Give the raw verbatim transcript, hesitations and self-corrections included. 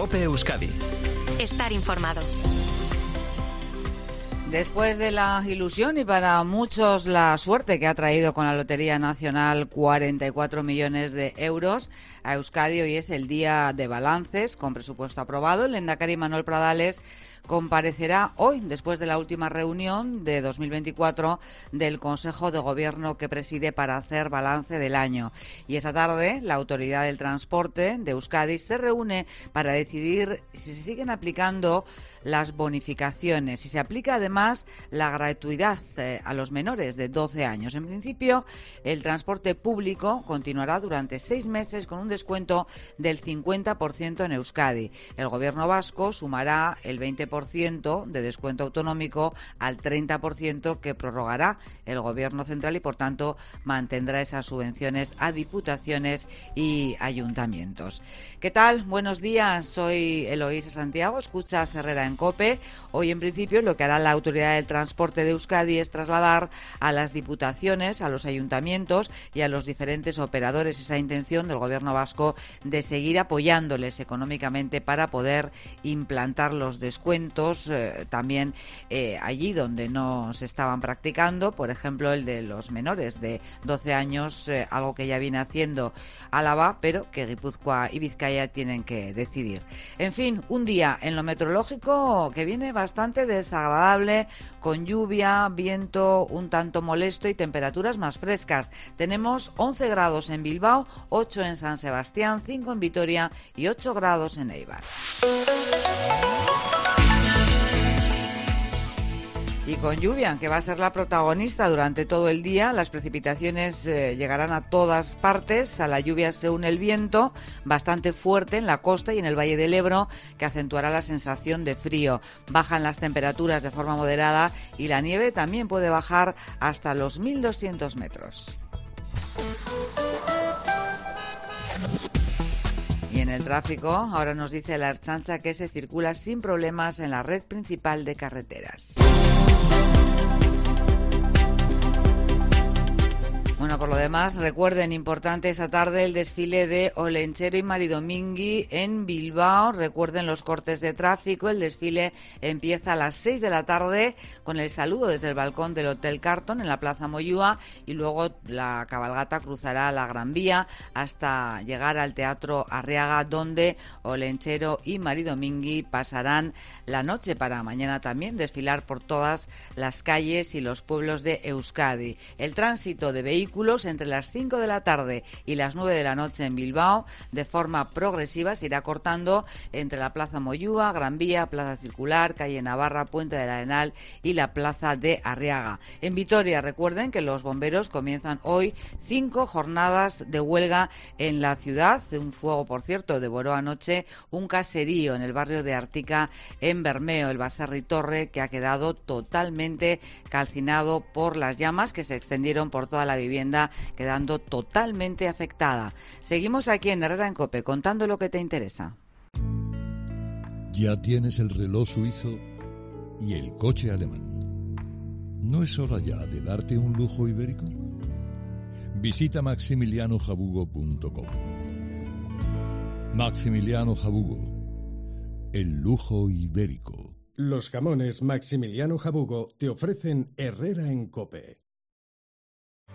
COPE Euskadi. Estar informado. Después de la ilusión y para muchos la suerte que ha traído con la Lotería Nacional cuarenta y cuatro millones de euros a Euskadi, hoy es el día de balances con presupuesto aprobado. El lehendakari Manuel Pradales comparecerá hoy después de la última reunión de dos mil veinticuatro del Consejo de Gobierno que preside para hacer balance del año. Y esa tarde la Autoridad del Transporte de Euskadi se reúne para decidir si se siguen aplicando las bonificaciones, si se aplica además la gratuidad eh, a los menores de doce años. En principio, el transporte público continuará durante seis meses con un descuento del cincuenta por ciento en Euskadi. El Gobierno vasco sumará el veinte por ciento de descuento autonómico al treinta por ciento que prorrogará el Gobierno central y, por tanto, mantendrá esas subvenciones a diputaciones y ayuntamientos. ¿Qué tal? Buenos días, soy Eloísa Santiago, escuchas Herrera en COPE. Hoy, en principio, lo que hará la Autoridad del Transporte de Euskadi es trasladar a las diputaciones, a los ayuntamientos y a los diferentes operadores esa intención del Gobierno vasco de seguir apoyándoles económicamente para poder implantar los descuentos eh, también eh, allí donde no se estaban practicando, por ejemplo, el de los menores de doce años, eh, algo que ya viene haciendo Álava, pero que Guipúzcoa y Vizcaya tienen que decidir. En fin, un día en lo meteorológico que viene bastante desagradable, con lluvia, viento un tanto molesto y temperaturas más frescas. Tenemos once grados en Bilbao, ocho en San Sebastián, cinco en Vitoria y ocho grados en Eibar. Y con lluvia, que va a ser la protagonista durante todo el día. Las precipitaciones eh, llegarán a todas partes. A la lluvia se une el viento, bastante fuerte en la costa y en el Valle del Ebro, que acentuará la sensación de frío. Bajan las temperaturas de forma moderada y la nieve también puede bajar hasta los mil doscientos metros. Y en el tráfico, ahora nos dice la Ertzaintza que se circula sin problemas en la red principal de carreteras. Bueno, por lo demás, recuerden, importante esta tarde el desfile de Olentzero y Maridomingui en Bilbao. Recuerden los cortes de tráfico. El desfile empieza a las seis de la tarde con el saludo desde el balcón del Hotel Carton en la Plaza Moyúa y luego la cabalgata cruzará la Gran Vía hasta llegar al Teatro Arriaga, donde Olentzero y Maridomingui pasarán la noche para mañana también desfilar por todas las calles y los pueblos de Euskadi. El tránsito de vehículos entre las cinco de la tarde y las nueve de la noche en Bilbao, de forma progresiva, se irá cortando entre la Plaza Moyúa, Gran Vía, Plaza Circular, Calle Navarra, Puente del Arenal y la Plaza de Arriaga. En Vitoria, recuerden que los bomberos comienzan hoy cinco jornadas de huelga en la ciudad. Un fuego, por cierto, devoró anoche un caserío en el barrio de Artica, en Bermeo, el Baserri Torre, que ha quedado totalmente calcinado por las llamas que se extendieron por toda la vivienda, quedando totalmente afectada. Seguimos aquí en Herrera en COPE contando lo que te interesa. Ya tienes el reloj suizo y el coche alemán. ¿No es hora ya de darte un lujo ibérico? Visita maximiliano jabugo punto com. Maximiliano Jabugo, el lujo ibérico. Los jamones Maximiliano Jabugo te ofrecen Herrera en COPE.